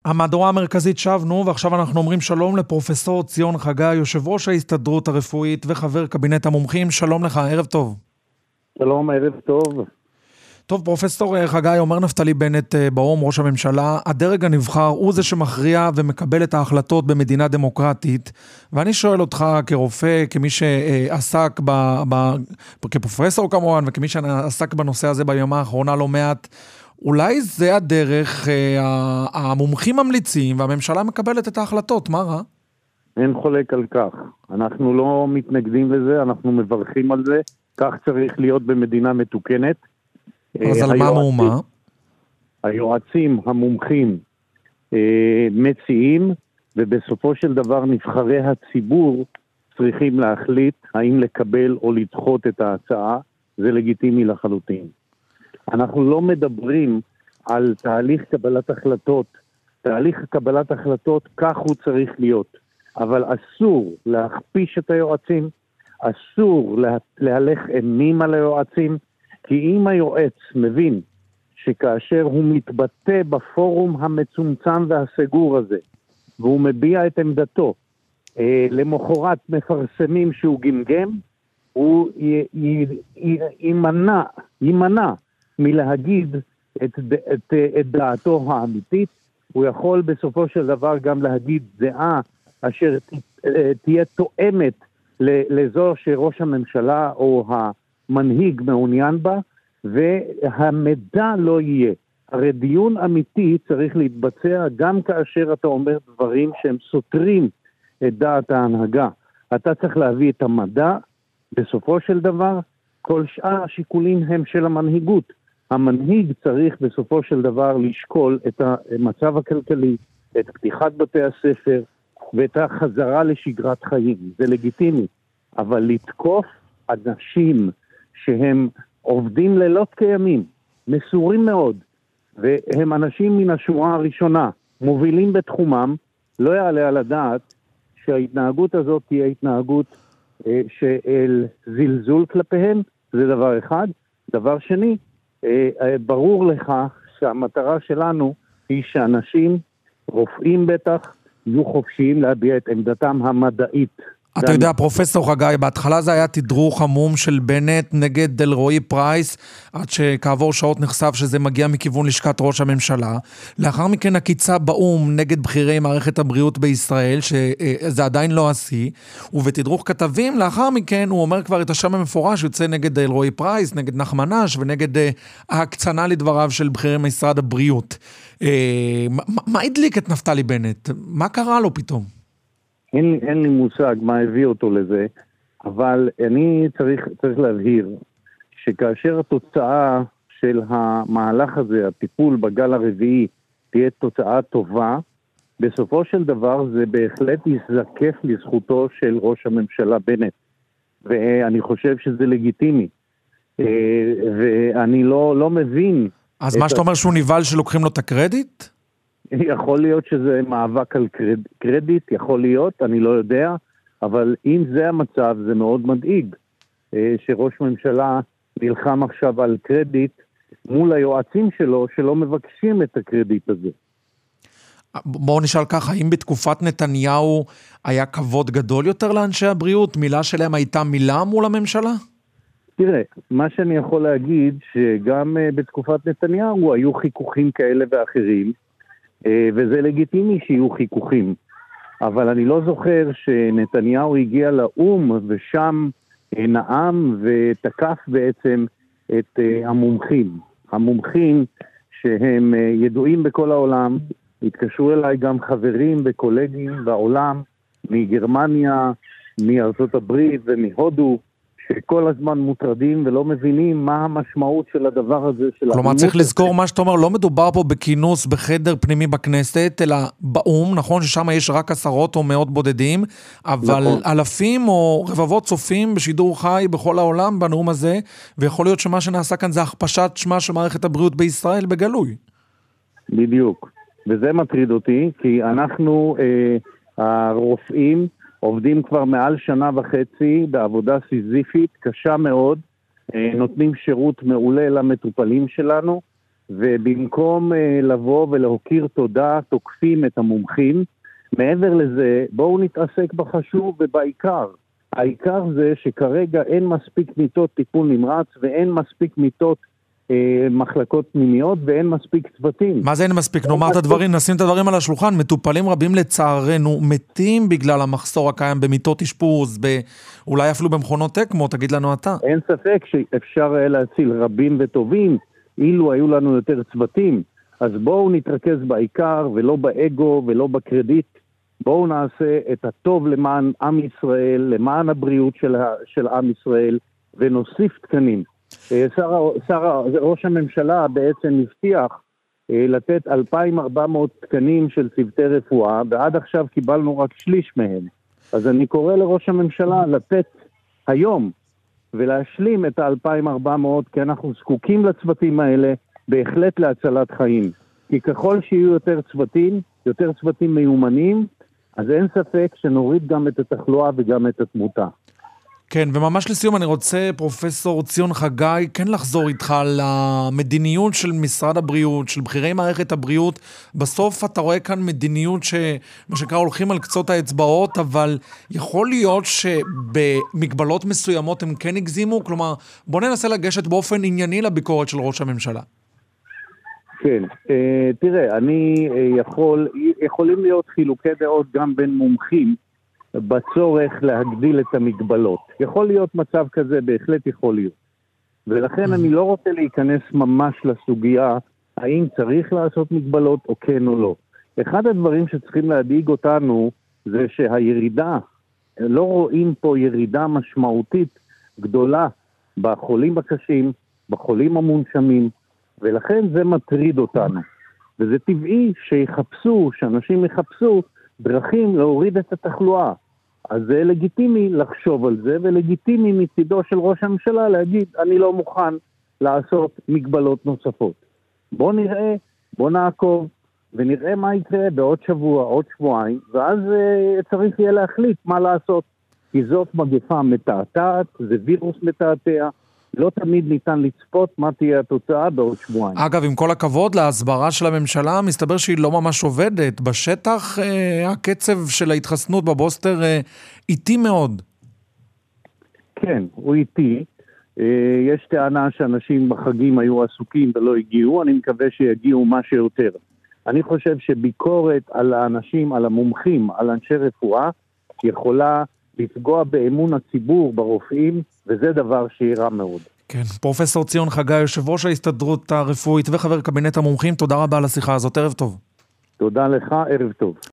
המהדורה המרכזית שבנו, ועכשיו אנחנו אומרים שלום לפרופסור ציון חגי, יושב ראש ההסתדרות הרפואית וחבר קבינט המומחים. שלום לך, ערב טוב. שלום, ערב טוב. טוב, פרופסור חגי, אומר נפתלי בנט באו"ם, ראש הממשלה, הדרג הנבחר הוא זה שמכריע ומקבל את ההחלטות במדינה דמוקרטית, ואני שואל אותך כרופא, כמי שעסק כפרופסור כמובן, וכמי שעסק בנושא הזה בימה האחרונה לא מעט, אולי זה הדרך, המומחים ממליצים והממשלה מקבלת את ההחלטות, מה רע? אין חולק על כך. אנחנו לא מתנגדים לזה, אנחנו מברכים על זה, כך צריך להיות במדינה מתוקנת. אז על מה מהומה? היועצים המומחים מציעים, ובסופו של דבר נבחרי הציבור צריכים להחליט האם לקבל או לדחות את ההצעה, זה לגיטימי לחלוטין. אנחנו לא מדברים על תהליך קבלת החלטות, תהליך קבלת החלטות כך הוא צריך להיות, אבל אסור להכפיש את היועצים, אסור להלך אימים על היועצים, כי אם היועץ מבין שכאשר הוא מתבטא בפורום המצומצם והסגור הזה, והוא מביע את עמדתו, למחרת מפרסמים שהוא גמגם, הוא יימנע מלהגיד את דעתו האמיתית, הוא יכול בסופו של דבר גם להגיד דעה אשר תהיה תואמת לזו שראש הממשלה או המנהיג מעוניין בה, והמידע לא יהיה. הרי דיון אמיתי צריך להתבצע גם כאשר אתה אומר דברים שהם סותרים את דעת ההנהגה. אתה צריך להביא את המדע, בסופו של דבר כל שאר השיקולים הם של המנהיגות. המנהיג צריך בסופו של דבר לשקול את המצב הכלכלי, את פתיחת בתי הספר ואת החזרה לשגרת חיים. זה לגיטימי, אבל לתקוף אנשים שהם עובדים לילות כימים, מסורים מאוד, והם אנשים מן השורה הראשונה, מובילים בתחומם, לא יעלה על הדעת שההתנהגות הזאת תהיה התנהגות של זלזול כלפיהם, זה דבר אחד. דבר שני, ברור לך שהמטרה שלנו היא שאנשים, רופאים בטח, יהיו חופשיים להביע את עמדתם המדעית. אתה יודע, פרופסור חגי, בהתחלה זה היה תדרוך עמום של בנט נגד אלרועי פרייס, עד שכעבור שעות נחשף שזה מגיע מכיוון לשכת ראש הממשלה. לאחר מכן הקיצה באום נגד בכירי מערכת הבריאות בישראל, שזה עדיין לא עשי, ובתדרוך כתבים, לאחר מכן הוא אומר כבר את השם המפורש, יוצא נגד אלרועי פרייס, נגד נחמנש, ונגד ההקצנה לדבריו של בכירי משרד הבריאות. מה הדליק את נפתלי בנט? מה קרה לו פתאום? אין לי מושג מה הביא אותו לזה, אבל אני צריך להבהיר שכאשר התוצאה של המהלך הזה, הטיפול בגל הרביעי, תהיה תוצאה טובה, בסופו של דבר זה בהחלט יזקף לזכותו של ראש הממשלה בנט, ואני חושב שזה לגיטימי, ואני לא מבין. אז מה שאתה אומר שהוא ניבל שלוקחים לו את הקרדיט? יכול להיות שזה מאבק על קרדיט, יכול להיות, אני לא יודע, אבל אם זה המצב, זה מאוד מדאיג, שראש ממשלה נלחם עכשיו על קרדיט מול היועצים שלו, שלא מבקשים את הקרדיט הזה. בואו נשאל ככה, האם בתקופת נתניהו היה כבוד גדול יותר לאנשי הבריאות? מילה שלהם הייתה מילה מול הממשלה? תראה, מה שאני יכול להגיד, שגם בתקופת נתניהו היו חיכוכים כאלה ואחרים, וזה לגיטימי שיהיו חיכוכים, אבל אני לא זוכר שנתניהו הגיע לאום ושם נאם ותקף בעצם את המומחים שהם ידועים בכל העולם. התקשרו אליי גם חברים וקולגים בעולם מגרמניה, מארצות הברית ומהודו, שכל הזמן מוטרדים ולא מבינים מה המשמעות של הדבר הזה. כלומר, צריך לזכור מה שאתה אומר, לא מדובר פה בכינוס בחדר פנימי בכנסת, אלא באום, נכון ששם יש רק עשרות או מאות בודדים, אבל אלפים או רבבות צופים בשידור חי בכל העולם בנאום הזה, ויכול להיות שמה שנעשה כאן זה הכפשת שמה של מערכת הבריאות בישראל בגלוי. בדיוק, וזה מטריד אותי, כי אנחנו הרופאים, עובדים כבר מעל שנה וחצי בעבודה סיזיפית, קשה מאוד, נותנים שירות מעולה למטופלים שלנו, ובמקום לבוא ולהוקיר תודה, תוקפים את המומחים. מעבר לזה, בואו נתעסק בחשוב ובעיקר. העיקר זה שכרגע אין מספיק מיטות טיפול נמרץ, ואין מספיק מיטות מחלקות פנימיות, ואין מספיק צוותים. מה זה אין מספיק? נאמר את הדברים, נשים את הדברים על השולחן. מטופלים רבים לצערנו מתים בגלל המחסור הקיים במיטות אשפוז, אולי אפילו במכונות אקמו, תגיד לנו אתה. אין ספק שאפשר להציל רבים וטובים, אילו היו לנו יותר צוותים. אז בואו נתרכז בעיקר, ולא באגו ולא בקרדיט. בואו נעשה את הטוב למען עם ישראל, למען הבריאות של עם ישראל, ונוסיף תקנים. ראש הממשלה בעצם הבטיח לתת 2,400 תקנים של צוותי רפואה, ועד עכשיו קיבלנו רק שליש מהם. אז אני קורא לראש הממשלה לתת היום ולהשלים את ה-2,400, כי אנחנו זקוקים לצוותים האלה בהחלט להצלת חיים. כי ככל שיהיו יותר צוותים מיומנים, אז אין ספק שנוריד גם את התחלואה וגם את התמותה. כן, וממש לסיום אני רוצה, פרופסור ציון חגי, כן לחזור איתך למדיניות של משרד הבריאות, של בכירי מערכת הבריאות. בסוף אתה רואה כאן מדיניות שמה שנקרא הולכים על קצות האצבעות, אבל יכול להיות שבמגבלות מסוימות הם כן הגזימו? כלומר, בוא ננסה לגשת באופן ענייני לביקורת של ראש הממשלה. כן, תראה, יכולים להיות חילוקי דעות גם בין מומחים, בצורך להגדיל את המגבלות. יכול להיות מצב כזה, בהחלט יכול להיות. ולכן אני לא רוצה להיכנס ממש לסוגיה, האם צריך לעשות מגבלות או כן או לא. אחד הדברים שצריכים להדאיג אותנו, זה שהירידה, לא רואים פה ירידה משמעותית גדולה, בחולים הקשים, בחולים המונשמים, ולכן זה מטריד אותנו. וזה טבעי שאנשים יחפשו, דרכים להוריד את התחלואה. אז זה לגיטימי לחשוב על זה, ולגיטימי מצידו של ראש הממשלה להגיד, אני לא מוכן לעשות מגבלות נוספות. בוא נעקוב, ונראה מה יקרה בעוד שבוע, עוד שבועיים, ואז צריך יהיה להחליט מה לעשות. כי זאת מגפה מתעתעת, זה וירוס מתעתע, לא תמיד ניתן לצפות מה תהיה התוצאה בעוד שבועיים. אגב, עם כל הכבוד להסברה של הממשלה, מסתבר שהיא לא ממש עובדת. בשטח הקצב של ההתחסנות בבוסטר איטי מאוד. כן, הוא איטי. יש טענה שאנשים בחגים היו עסוקים ולא הגיעו, אני מקווה שיגיעו מה שיותר. אני חושב שביקורת על האנשים, על המומחים, על אנשי רפואה, יכולה לפגוע באמון הציבור ברופאים, וזה דבר שיראה מאוד. כן, פרופסור ציון חגי, יושב ראש ההסתדרות הרפואית וחבר קבינט המומחים, תודה רבה על השיחה הזאת, ערב טוב. תודה לך, ערב טוב.